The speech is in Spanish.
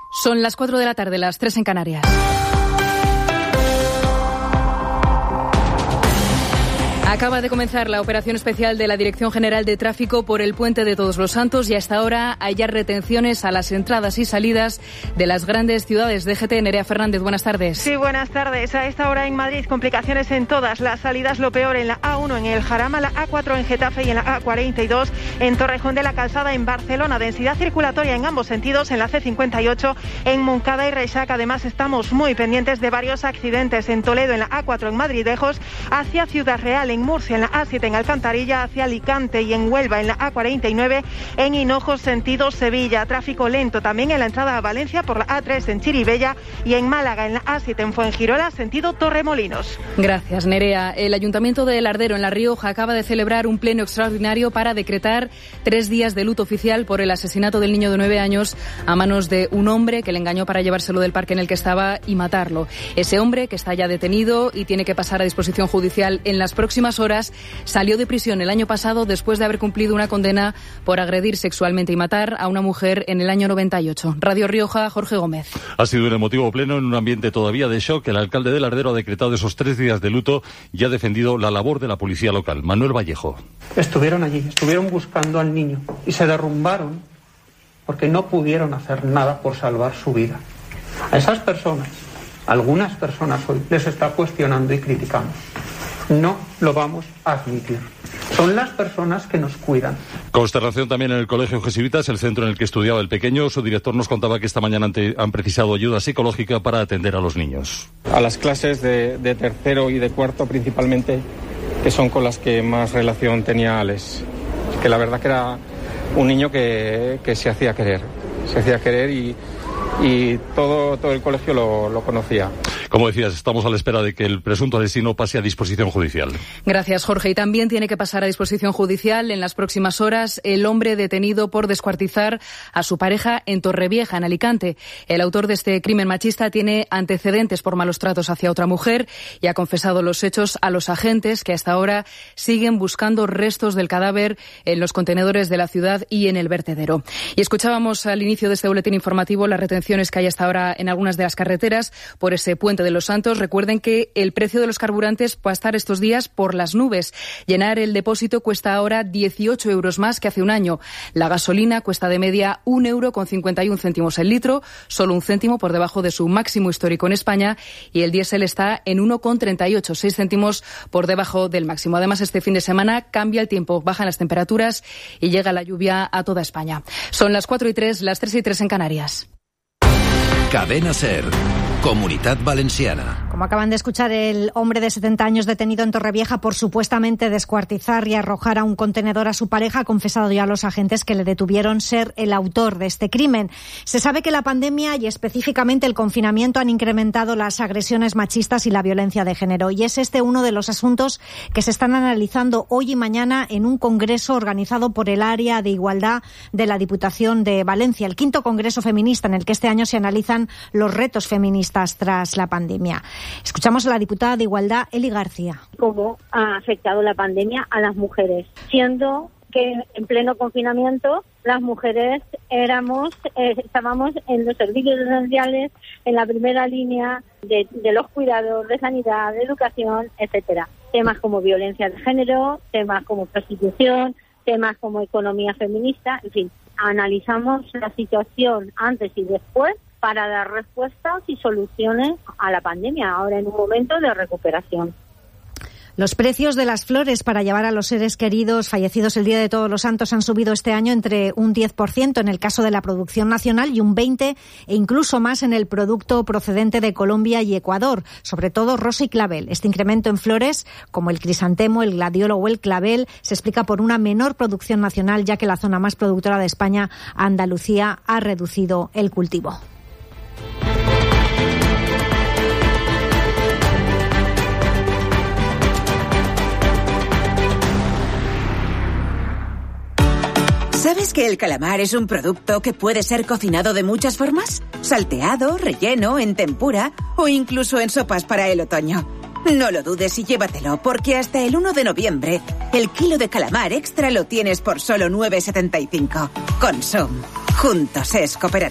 Son las 4 de la tarde, las 3 en Canarias. Acaba de comenzar la operación especial de la Dirección General de Tráfico por el Puente de Todos los Santos y hasta ahora hay ya retenciones a las entradas y salidas de las grandes ciudades. DGT, Nerea Fernández, buenas tardes. Sí, buenas tardes. A esta hora en Madrid, complicaciones en todas las salidas. Lo peor en la A1 en el Jarama, la A4 en Getafe y en la A42 en Torrejón de la Calzada en Barcelona. Densidad circulatoria en ambos sentidos en la C58 en Moncada y Reixac. Además, estamos muy pendientes de varios accidentes en Toledo, en la A4 en Madridejos, hacia Ciudad Real, en Murcia, en la A7 en Alcantarilla, hacia Alicante y en Huelva, en la A49 en Hinojos, sentido Sevilla. Tráfico lento también en la entrada a Valencia por la A3 en Chirivella y en Málaga, en la A7 en Fuengirola, sentido Torremolinos. Gracias, Nerea. El Ayuntamiento de Lardero, en La Rioja, acaba de celebrar un pleno extraordinario para decretar 3 días de luto oficial por el asesinato del niño de 9 años a manos de un hombre que le engañó para llevárselo del parque en el que estaba y matarlo. Ese hombre, que está ya detenido y tiene que pasar a disposición judicial en las próximas horas, salió de prisión el año pasado después de haber cumplido una condena por agredir sexualmente y matar a una mujer en el año 98. Radio Rioja, Jorge Gómez. Ha sido un emotivo pleno en un ambiente todavía de shock. El alcalde de Lardero ha decretado esos 3 días de luto y ha defendido la labor de la policía local. Manuel Vallejo. Estuvieron allí, estuvieron buscando al niño y se derrumbaron porque no pudieron hacer nada por salvar su vida. A esas personas, algunas personas hoy, les está cuestionando y criticando. No lo vamos a admitir. Son las personas que nos cuidan. Consternación también en el Colegio Jesuitas, el centro en el que estudiaba el pequeño. Su director nos contaba que esta mañana han precisado ayuda psicológica para atender a los niños. A las clases de tercero y de cuarto principalmente, que son con las que más relación tenía Alex. Que la verdad que era un niño que se hacía querer. Se hacía querer y todo el colegio lo conocía. Como decías, estamos a la espera de que el presunto asesino pase a disposición judicial. Gracias, Jorge. Y también tiene que pasar a disposición judicial en las próximas horas el hombre detenido por descuartizar a su pareja en Torrevieja, en Alicante. El autor de este crimen machista tiene antecedentes por malos tratos hacia otra mujer y ha confesado los hechos a los agentes, que hasta ahora siguen buscando restos del cadáver en los contenedores de la ciudad y en el vertedero. Y escuchábamos al inicio de este boletín informativo las retenciones que hay hasta ahora en algunas de las carreteras por ese puente de los Santos. Recuerden que el precio de los carburantes va a estar estos días por las nubes. Llenar el depósito cuesta ahora 18 euros más que hace un año. La gasolina cuesta de media 1,51 € el litro, solo 1 céntimo por debajo de su máximo histórico en España, y el diésel está en 1,38, 6 céntimos por debajo del máximo. Además, este fin de semana cambia el tiempo, bajan las temperaturas y llega la lluvia a toda España. Son las 4:03, las 3:03 en Canarias. Cadena SER. Comunitat Valenciana. Como acaban de escuchar, el hombre de 70 años detenido en Torrevieja por supuestamente descuartizar y arrojar a un contenedor a su pareja ha confesado ya a los agentes que le detuvieron ser el autor de este crimen. Se sabe que la pandemia y específicamente el confinamiento han incrementado las agresiones machistas y la violencia de género, y es este uno de los asuntos que se están analizando hoy y mañana en un congreso organizado por el Área de Igualdad de la Diputación de Valencia, el 5º Congreso Feminista, en el que este año se analizan los retos feministas tras la pandemia. Escuchamos a la diputada de Igualdad, Eli García. ¿Cómo ha afectado la pandemia a las mujeres? Siendo que en pleno confinamiento las mujeres estábamos en los servicios esenciales, en la primera línea de los cuidados, de sanidad, de educación, etcétera. Temas como violencia de género, temas como prostitución, temas como economía feminista, en fin, analizamos la situación antes y después para dar respuestas y soluciones a la pandemia, ahora en un momento de recuperación. Los precios de las flores para llevar a los seres queridos fallecidos el Día de Todos los Santos han subido este año entre un 10% en el caso de la producción nacional y un 20% e incluso más en el producto procedente de Colombia y Ecuador, sobre todo rosa y clavel. Este incremento en flores, como el crisantemo, el gladiolo o el clavel, se explica por una menor producción nacional, ya que la zona más productora de España, Andalucía, ha reducido el cultivo. ¿Sabes que el calamar es un producto que puede ser cocinado de muchas formas? Salteado, relleno, en tempura o incluso en sopas para el otoño. No lo dudes y llévatelo, porque hasta el 1 de noviembre el kilo de calamar extra lo tienes por solo 9,75. Consum. Juntos es cooperativa.